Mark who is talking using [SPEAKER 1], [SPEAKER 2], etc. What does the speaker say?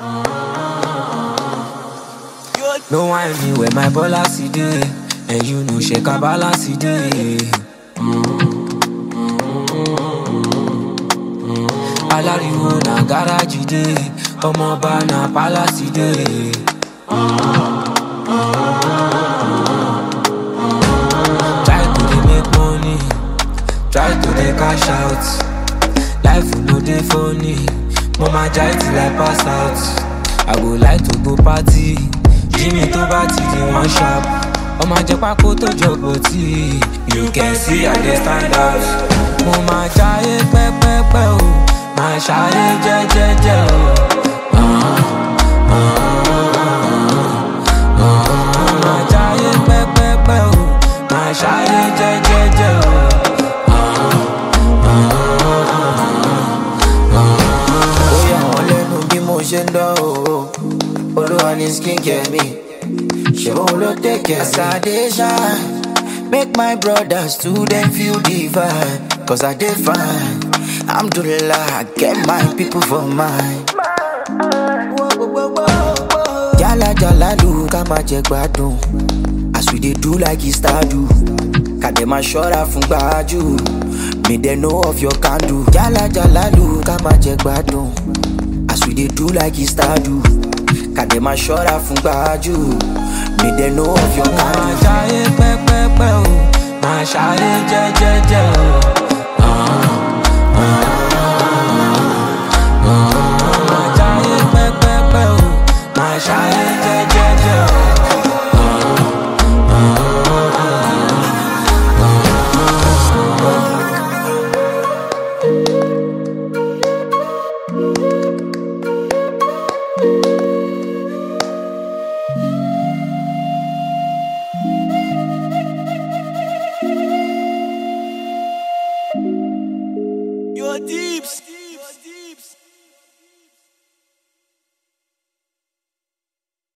[SPEAKER 1] No wine me where my ballers dey, and you know shake a balance dey. Alariwo na garage dey, Omoba na palace dey. Try to dey make money, try to dey cash out. Life no dey funny, mama try till I pass out. I go like to go party, Jimmy to party dey one sharp. Ọmọ ajẹpákó tó jọ̀bọ̀ tí, you can see I dey stand out. Mo máa jayé pẹ́pẹ́pẹ́ o, máa ṣayé jẹ́jẹ́jẹ́ o. Mo máa jayé pẹ́pẹ́pẹ́ o, máa ṣayé jẹ́jẹ́jẹ́ o.
[SPEAKER 2] Ó yà wọ́n lẹ́nu bí mo ṣe ń dán o. Olúwa ni skincare mi, ṣe bóun ló take care. As I dey shine, make my brothers too dem feel the vibe. Cause I dey fine, alhamdulillah, I get my people for mine. Jala jala lu ká máa jẹ gbádùn, as we dey do like e start do. Ká dẹ̀ máa ṣọ́ra fún gbájú, me dey know of your candle. Jala jala lu ká máa jẹ gbádùn, as we dey do like e start do. Ká dẹ̀ máa ṣọ́ra fún gbájú, me dey know of your candle.
[SPEAKER 1] Máa ṣayé pẹ́pẹ́pẹ́ o, máa ṣayé jẹ́jẹ́jẹ́ o. Máa ṣayé pẹ́pẹ́pẹ́ o, máa ṣayé jẹ́jẹ́jẹ́ o.
[SPEAKER 3] Your deeps.